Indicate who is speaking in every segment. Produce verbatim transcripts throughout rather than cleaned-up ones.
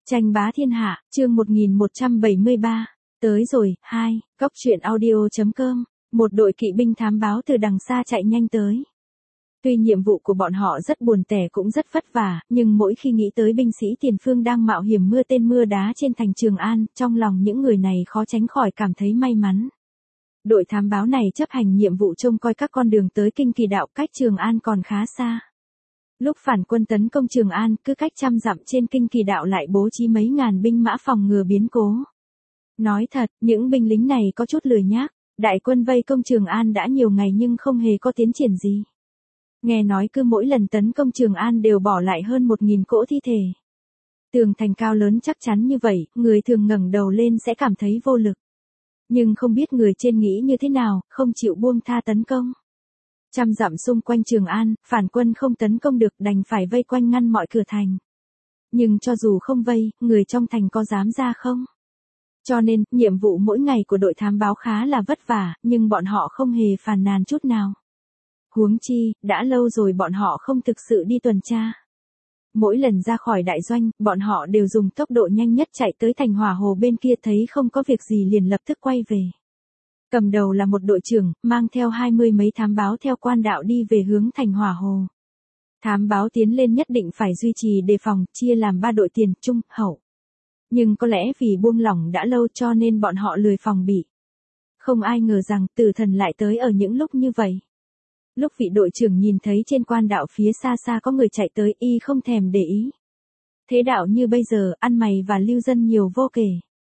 Speaker 1: Tranh bá thiên hạ, chương một nghìn một trăm bảy mươi ba. Tới rồi, hai, góc truyện audio.com, một đội kỵ binh thám báo từ đằng xa chạy nhanh tới. Tuy nhiệm vụ của bọn họ rất buồn tẻ cũng rất vất vả, nhưng mỗi khi nghĩ tới binh sĩ tiền phương đang mạo hiểm mưa tên mưa đá trên thành Trường An, trong lòng những người này khó tránh khỏi cảm thấy may mắn. Đội thám báo này chấp hành nhiệm vụ trông coi các con đường tới Kinh Kỳ Đạo cách Trường An còn khá xa. Lúc phản quân tấn công Trường An, cứ cách trăm dặm trên Kinh Kỳ Đạo lại bố trí mấy ngàn binh mã phòng ngừa biến cố. Nói thật, những binh lính này có chút lười nhác, đại quân vây công Trường An đã nhiều ngày nhưng không hề có tiến triển gì. Nghe nói cứ mỗi lần tấn công Trường An đều bỏ lại hơn một nghìn cỗ thi thể. Tường thành cao lớn chắc chắn như vậy, người thường ngẩng đầu lên sẽ cảm thấy vô lực. Nhưng không biết người trên nghĩ như thế nào, không chịu buông tha tấn công. Trăm dặm xung quanh Trường An, phản quân không tấn công được đành phải vây quanh ngăn mọi cửa thành. Nhưng cho dù không vây, người trong thành có dám ra không? Cho nên, nhiệm vụ mỗi ngày của đội thám báo khá là vất vả, nhưng bọn họ không hề phàn nàn chút nào. Huống chi, đã lâu rồi bọn họ không thực sự đi tuần tra. Mỗi lần ra khỏi đại doanh, bọn họ đều dùng tốc độ nhanh nhất chạy tới thành Hỏa Hồ bên kia, thấy không có việc gì liền lập tức quay về. Cầm đầu là một đội trưởng, mang theo hai mươi mấy thám báo theo quan đạo đi về hướng thành Hỏa Hồ. Thám báo tiến lên nhất định phải duy trì đề phòng, chia làm ba đội tiền, trung, hậu. Nhưng có lẽ vì buông lỏng đã lâu cho nên bọn họ lười phòng bị. Không ai ngờ rằng tử thần lại tới ở những lúc như vậy. Lúc vị đội trưởng nhìn thấy trên quan đạo phía xa xa có người chạy tới, y không thèm để ý. Thế đạo như bây giờ, ăn mày và lưu dân nhiều vô kể.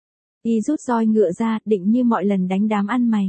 Speaker 1: Y rút roi ngựa ra, định như mọi lần đánh đám ăn mày.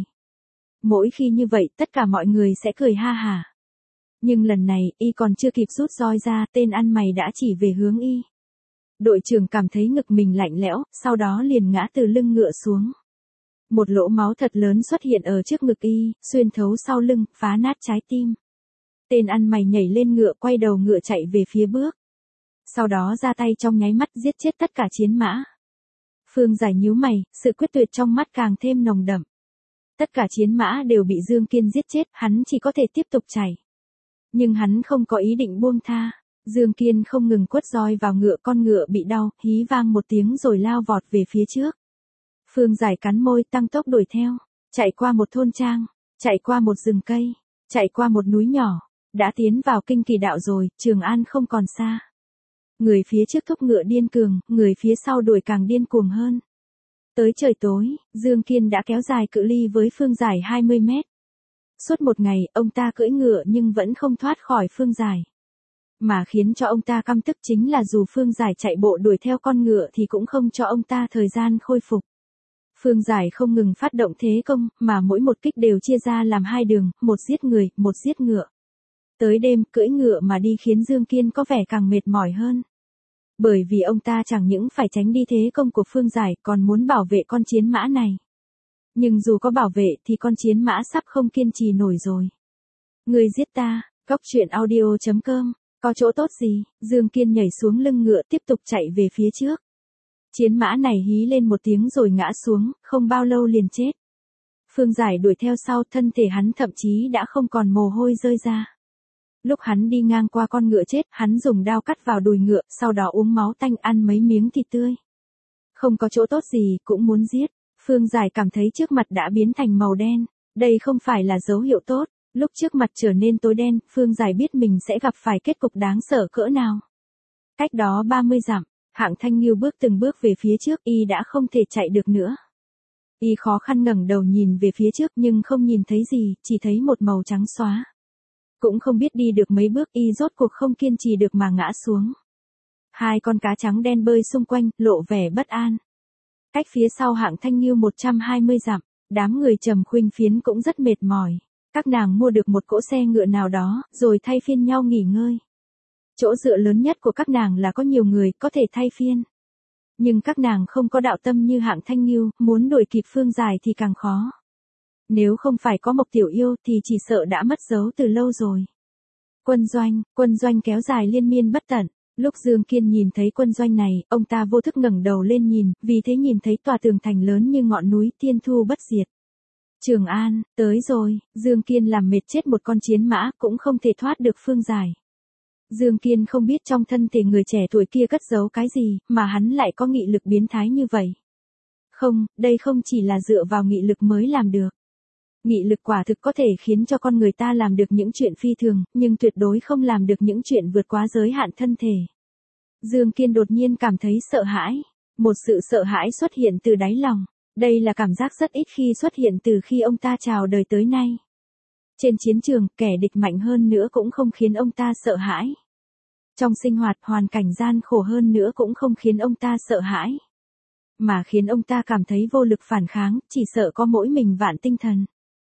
Speaker 1: Mỗi khi như vậy, tất cả mọi người sẽ cười ha hả. Nhưng lần này, y còn chưa kịp rút roi ra, tên ăn mày đã chỉ về hướng y. Đội trưởng cảm thấy ngực mình lạnh lẽo, sau đó liền ngã từ lưng ngựa xuống. Một lỗ máu thật lớn xuất hiện ở trước ngực y, xuyên thấu sau lưng, phá nát trái tim. Tên ăn mày nhảy lên ngựa, quay đầu ngựa chạy về phía bước. Sau đó ra tay trong nháy mắt giết chết tất cả chiến mã. Phương Giải nhíu mày, sự quyết tuyệt trong mắt càng thêm nồng đậm. Tất cả chiến mã đều bị Dương Kiên giết chết, hắn chỉ có thể tiếp tục chạy. Nhưng hắn không có ý định buông tha. Dương Kiên không ngừng quất roi vào ngựa, con ngựa bị đau, hí vang một tiếng rồi lao vọt về phía trước. Phương Giải cắn môi, tăng tốc đuổi theo, chạy qua một thôn trang, chạy qua một rừng cây, chạy qua một núi nhỏ, đã tiến vào Kinh Kỳ Đạo rồi, Trường An không còn xa. Người phía trước thúc ngựa điên cường, người phía sau đuổi càng điên cuồng hơn. Tới trời tối, Dương Kiên đã kéo dài cự ly với Phương Giải hai mươi mét. Suốt một ngày, ông ta cưỡi ngựa nhưng vẫn không thoát khỏi Phương Giải. Mà khiến cho ông ta căm tức chính là dù Phương Giải chạy bộ đuổi theo con ngựa thì cũng không cho ông ta thời gian khôi phục. Phương Giải không ngừng phát động thế công, mà mỗi một kích đều chia ra làm hai đường, một giết người, một giết ngựa. Tới đêm, cưỡi ngựa mà đi khiến Dương Kiên có vẻ càng mệt mỏi hơn. Bởi vì ông ta chẳng những phải tránh đi thế công của Phương Giải, còn muốn bảo vệ con chiến mã này. Nhưng dù có bảo vệ thì con chiến mã sắp không kiên trì nổi rồi. Người giết ta, góc truyện audio.com, có chỗ tốt gì? Dương Kiên nhảy xuống lưng ngựa tiếp tục chạy về phía trước. Chiến mã này hí lên một tiếng rồi ngã xuống, không bao lâu liền chết. Phương Giải đuổi theo sau, thân thể hắn thậm chí đã không còn mồ hôi rơi ra. Lúc hắn đi ngang qua con ngựa chết, hắn dùng đao cắt vào đùi ngựa, sau đó uống máu tanh ăn mấy miếng thịt tươi. Không có chỗ tốt gì, cũng muốn giết. Phương Giải cảm thấy trước mặt đã biến thành màu đen. Đây không phải là dấu hiệu tốt. Lúc trước mặt trở nên tối đen, Phương Giải biết mình sẽ gặp phải kết cục đáng sợ cỡ nào. Cách đó ba mươi dặm, Hạng Thanh Nghiêu bước từng bước về phía trước, y đã không thể chạy được nữa. Y khó khăn ngẩng đầu nhìn về phía trước nhưng không nhìn thấy gì, chỉ thấy một màu trắng xóa. Cũng không biết đi được mấy bước, y rốt cuộc không kiên trì được mà ngã xuống. Hai con cá trắng đen bơi xung quanh, lộ vẻ bất an. Cách phía sau Hạng Thanh Nghiêu một trăm hai mươi dặm, đám người Trầm Khuynh Phiến cũng rất mệt mỏi. Các nàng mua được một cỗ xe ngựa nào đó, rồi thay phiên nhau nghỉ ngơi. Chỗ dựa lớn nhất của các nàng là có nhiều người, có thể thay phiên. Nhưng các nàng không có đạo tâm như Hạng Thanh Nghiêu, muốn đuổi kịp Phương Giải thì càng khó. Nếu không phải có Mộc Tiểu Yêu thì chỉ sợ đã mất dấu từ lâu rồi. Quân doanh, quân doanh kéo dài liên miên bất tận. Lúc Dương Kiên nhìn thấy quân doanh này, ông ta vô thức ngẩng đầu lên nhìn, vì thế nhìn thấy tòa tường thành lớn như ngọn núi, tiên thu bất diệt. Trường An, tới rồi, Dương Kiên làm mệt chết một con chiến mã, cũng không thể thoát được Phương Giải. Dương Kiên không biết trong thân thể người trẻ tuổi kia cất giấu cái gì, mà hắn lại có nghị lực biến thái như vậy. Không, đây không chỉ là dựa vào nghị lực mới làm được. Nghị lực quả thực có thể khiến cho con người ta làm được những chuyện phi thường, nhưng tuyệt đối không làm được những chuyện vượt quá giới hạn thân thể. Dương Kiên đột nhiên cảm thấy sợ hãi. Một sự sợ hãi xuất hiện từ đáy lòng. Đây là cảm giác rất ít khi xuất hiện từ khi ông ta chào đời tới nay. Trên chiến trường, kẻ địch mạnh hơn nữa cũng không khiến ông ta sợ hãi. Trong sinh hoạt, hoàn cảnh gian khổ hơn nữa cũng không khiến ông ta sợ hãi. Mà khiến ông ta cảm thấy vô lực phản kháng, chỉ sợ có mỗi mình Vạn Tinh Thần.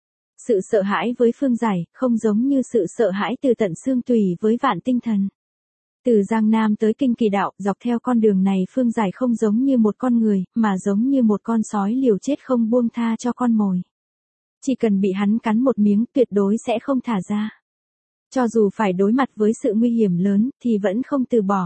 Speaker 1: Sự sợ hãi với Phương Giải, không giống như sự sợ hãi từ tận xương tùy với Vạn Tinh Thần. Từ Giang Nam tới Kinh Kỳ Đạo, dọc theo con đường này Phương Giải không giống như một con người, mà giống như một con sói liều chết không buông tha cho con mồi. Chỉ cần bị hắn cắn một miếng tuyệt đối sẽ không thả ra. Cho dù phải đối mặt với sự nguy hiểm lớn, thì vẫn không từ bỏ.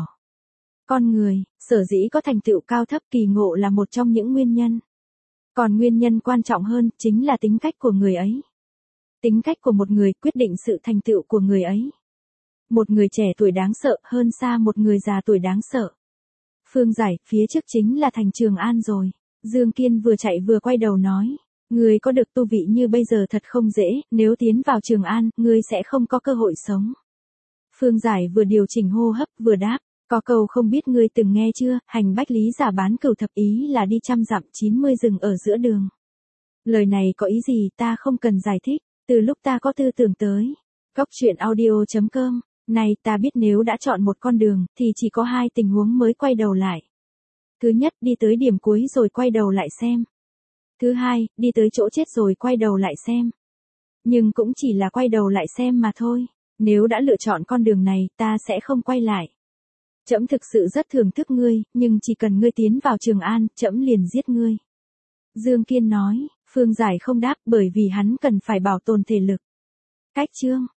Speaker 1: Con người, sở dĩ có thành tựu cao thấp kỳ ngộ là một trong những nguyên nhân. Còn nguyên nhân quan trọng hơn, chính là tính cách của người ấy. Tính cách của một người quyết định sự thành tựu của người ấy. Một người trẻ tuổi đáng sợ hơn xa một người già tuổi đáng sợ. Phương Giải, phía trước chính là thành Trường An rồi. Dương Kiên vừa chạy vừa quay đầu nói. Người có được tu vị như bây giờ thật không dễ, nếu tiến vào Trường An, ngươi sẽ không có cơ hội sống. Phương Giải vừa điều chỉnh hô hấp vừa đáp. Có câu không biết ngươi từng nghe chưa, hành bách lý giả bán cửu thập ý là đi trăm dặm chín mươi rừng ở giữa đường. Lời này có ý gì ta không cần giải thích, từ lúc ta có tư tưởng tới. Góc truyện audio chấm com, này ta biết nếu đã chọn một con đường, thì chỉ có hai tình huống mới quay đầu lại. Thứ nhất, đi tới điểm cuối rồi quay đầu lại xem. Thứ hai, đi tới chỗ chết rồi quay đầu lại xem. Nhưng cũng chỉ là quay đầu lại xem mà thôi. Nếu đã lựa chọn con đường này, ta sẽ không quay lại. Trẫm thực sự rất thưởng thức ngươi, nhưng chỉ cần ngươi tiến vào Trường An, trẫm liền giết ngươi. Dương Kiên nói, Phương Giải không đáp bởi vì hắn cần phải bảo tồn thể lực. Cách chương